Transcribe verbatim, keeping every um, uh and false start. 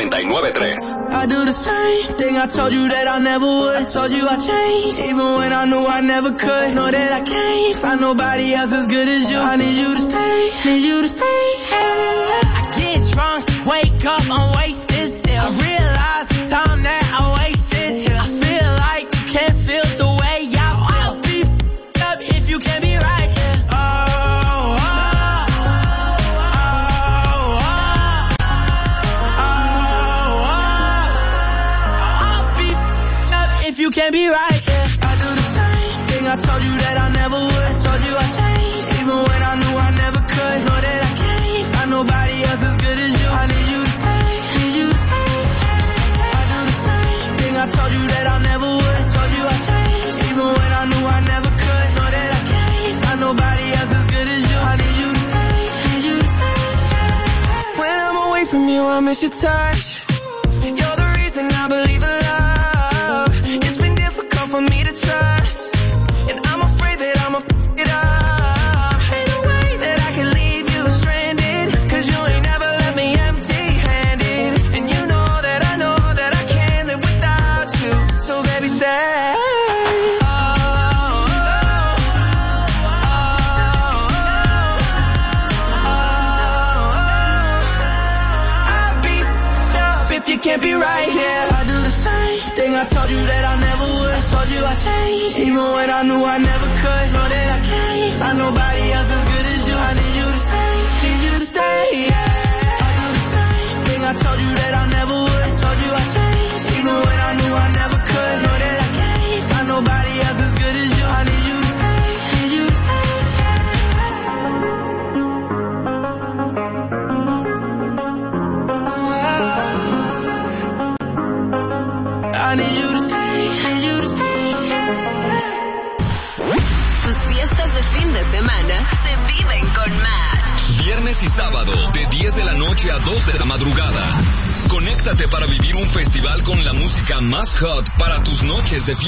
noventa y nueve tres. I do the same thing I told you that I never would. I told you I changed, even when I knew I never could. Know that I can't find nobody else as good as you. I need you to stay, need you to stay. I get drunk, wake up, I'm wasted still. I realize the time that I wasted here. I feel like you can't feel the way I feel. I'll be f***ed up if you can't be right here. Oh, oh, oh, oh, oh, oh. I'll be f***ed up if you can't be right here. I do the same thing I told you that I never would. I told you I changed, even when I knew I never could. Know that I can't find nobody else as good as you. I need you to stay, need you to stay. I do the same thing I told you that I never would. I told you I changed, even when I knew I never could. Know that I can't find nobody else as good as you. I need you to stay, need you to stay. When I'm away from you, I miss your touch. You're the reason I believe in love. It's been difficult for me to trust, and I'm afraid that I'ma f*** it up. Ain't no way that I can leave you stranded, 'cause you ain't never left me empty-handed. And you know that I know that I can't live without you. So baby, stay. Oh, oh, oh, oh, oh. I'll be f***ed up if you can't be right here. I do the same thing I told you that I never would. I told you I changed, even when I knew I never could. Know that I can't find nobody else as good as you. I need you to stay, need you to stay, yeah. I do the same thing I told you that I never would. I told you I changed, even when I knew I never could. Know that I can't find nobody else as good as you. I need you to stay, need you to stay. I need you to stay, need you to stay. Tus fiestas de fin de semana se viven con más. Viernes y sábado, de diez de la noche a dos de la madrugada. Conéctate para vivir un festival con la música más hot para tus noches de fiesta.